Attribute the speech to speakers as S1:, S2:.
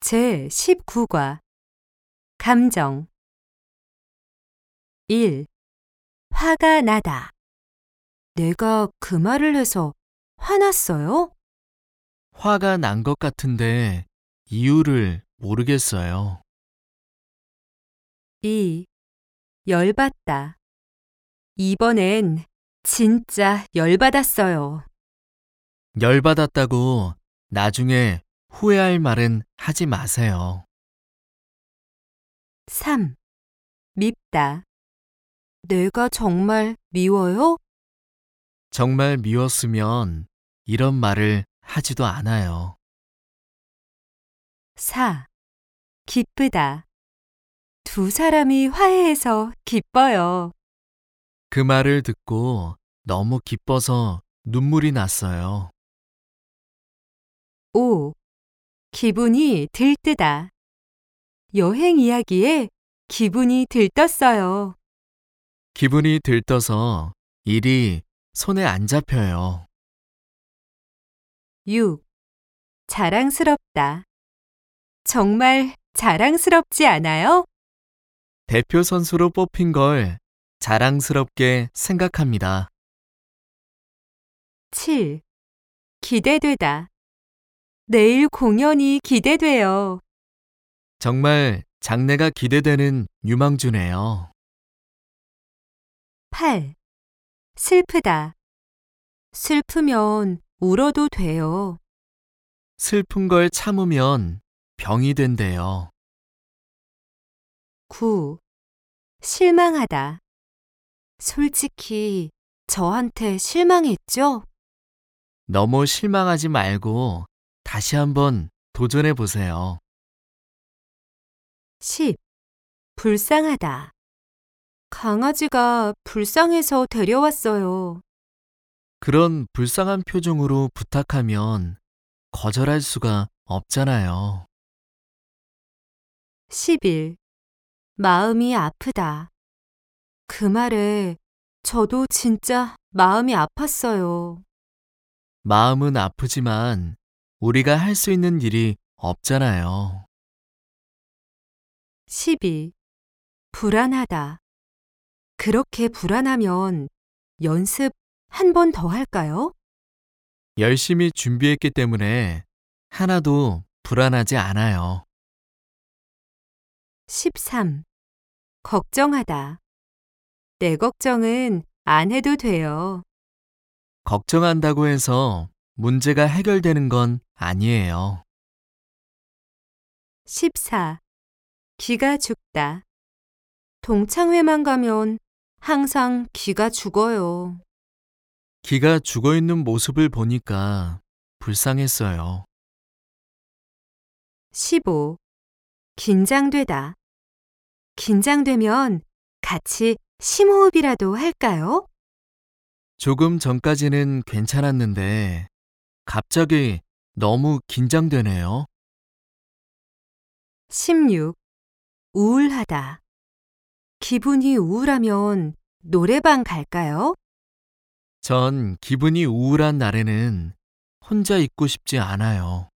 S1: 제19과 감정 1. 화가 나다. 내가 그 말을 해서 화났어요?
S2: 화가 난 것 같은데 이유를 모르겠어요.
S1: 2. 열받다. 이번엔 진짜 열받았어요.
S2: 열받았다고 나중에 후회할 말은 하지 마세요.
S1: 3. 밉다. 내가 정말 미워요?
S2: 정말 미웠으면 이런 말을 하지도 않아요.
S1: 4. 기쁘다. 두 사람이 화해해서 기뻐요.
S2: 그 말을 듣고 너무 기뻐서 눈물이 났어요.
S1: 5. 기분이 들뜨다. 여행 이야기에 기분이 들떴어요.
S2: 기분이 들떠서 일이 손에 안 잡혀요.
S1: 6. 자랑스럽다. 정말 자랑스럽지 않아요?
S2: 대표 선수로 뽑힌 걸 자랑스럽게 생각합니다.
S1: 7. 기대되다. 내일 공연이 기대돼요.
S2: 정말 장래가 기대되는 유망주네요.
S1: 8. 슬프다. 슬프면 울어도 돼요.
S2: 슬픈 걸 참으면 병이 된대요.
S1: 9. 실망하다. 솔직히 저한테 실망했죠?
S2: 너무 실망하지 말고 다시 한번 도전해 보세요.
S1: 10. 불쌍하다. 강아지가 불쌍해서 데려왔어요.
S2: 그런 불쌍한 표정으로 부탁하면 거절할 수가 없잖아요.
S1: 11. 마음이 아프다. 그 말에 저도 진짜 마음이 아팠어요.
S2: 마음은 아프지만 우리가 할 수 있는 일이 없잖아요.
S1: 12. 불안하다. 그렇게 불안하면 연습 한 번 더 할까요?
S2: 열심히 준비했기 때문에 하나도 불안하지 않아요.
S1: 13. 걱정하다. 내 걱정은 안 해도 돼요.
S2: 걱정한다고 해서 문제가 해결되는 건 아니에요.
S1: 14. 기가 죽다. 동창회만 가면 항상 기가 죽어요.
S2: 기가 죽어 있는 모습을 보니까 불쌍했어요.
S1: 15. 긴장되다. 긴장되면 같이 심호흡이라도 할까요?
S2: 조금 전까지는 괜찮았는데 갑자기 너무 긴장되네요.
S1: 16. 우울하다. 기분이 우울하면 노래방 갈까요?
S2: 전 기분이 우울한 날에는 혼자 있고 싶지 않아요.